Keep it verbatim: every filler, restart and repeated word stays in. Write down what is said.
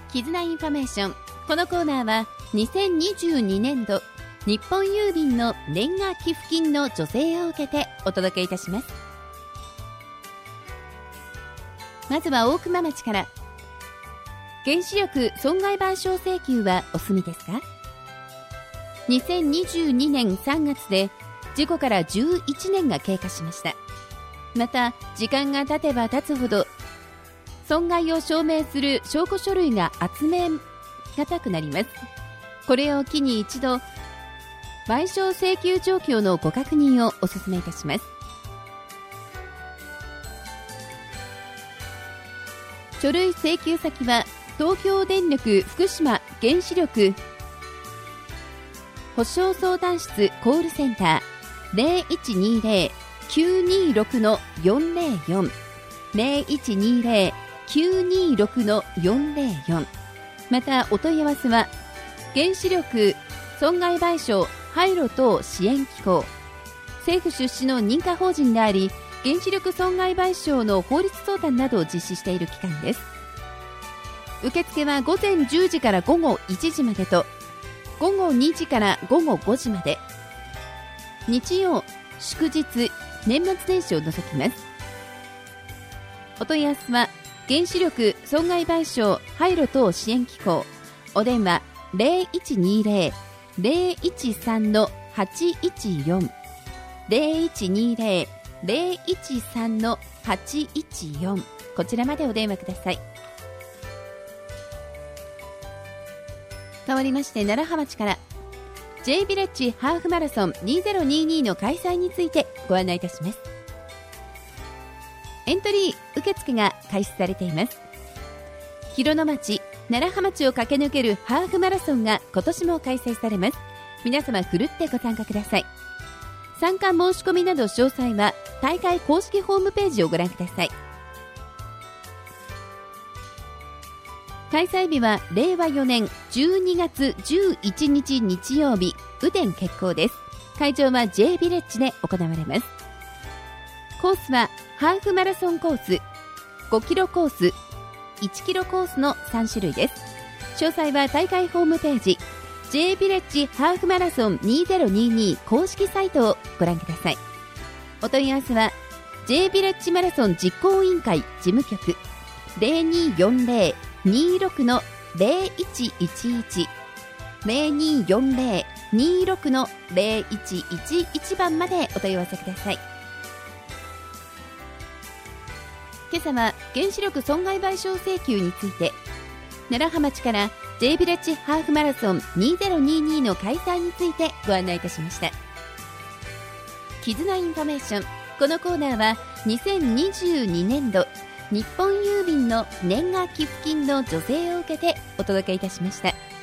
絆インフォメーション。このコーナーはにせんにじゅうにねんど日本郵便の年賀寄付金の助成を受けてお届けいたします。まずは大熊町から。原子力損害賠償請求はお済みですか？にせんにじゅうにねんさんがつで事故からじゅういちねんが経過しました。また時間が経てば経つほど損害を証明する証拠書類が集めがたくなります。これを機に一度賠償請求状況のご確認をお勧めいたします。書類請求先は東京電力福島原子力保証相談室コールセンター ゼロいちにゼロ きゅうにろく よんゼロよん ゼロいちにゼロ きゅうにろく よんゼロよん。またお問い合わせは原子力損害賠償廃炉等支援機構、政府出資の認可法人であり、原子力損害賠償の法律相談などを実施している機関です。受付はごぜんじゅうじからごごいちじまでとごごにじからごごごじまで、日曜祝日年末年始を除きます。お問い合わせは原子力損害賠償廃炉等支援機構、お電話 ゼロいちにゼロ ゼロいちさん はちいちよん ゼロいちにゼロ ゼロいちさん はちいちよん、こちらまでお電話ください。変わりまして楢葉町から J ビレッジハーフマラソンにせんにじゅうにの開催についてご案内いたします。エントリー受付が開始されています。広野町、楢葉町を駆け抜けるハーフマラソンが今年も開催されます。皆様ふるってご参加ください。参加申し込みなど詳細は大会公式ホームページをご覧ください。開催日はれいわよねんじゅうにがつじゅういちにち日曜日、雨天決行です。会場は J ビレッジで行われます。コースはハーフマラソンコース、ごキロコース、いちキロコースのさんしゅるいです。詳細は大会ホームページ J ビレッジハーフマラソンにせんにじゅうに公式サイトをご覧ください。お問い合わせは J ビレッジマラソン実行委員会事務局 ゼロによんゼロ にろく ゼロいちいちいち ゼロによんゼロ にろく ゼロいちいちいち 番までお問い合わせください。今朝は原子力損害賠償請求について、楢葉町から J ビレッジハーフマラソンにせんにじゅうにの開催についてご案内いたしました。絆インフォメーション。このコーナーはにせんにじゅうにねんど日本郵便の年賀寄付金の助成を受けてお届けいたしました。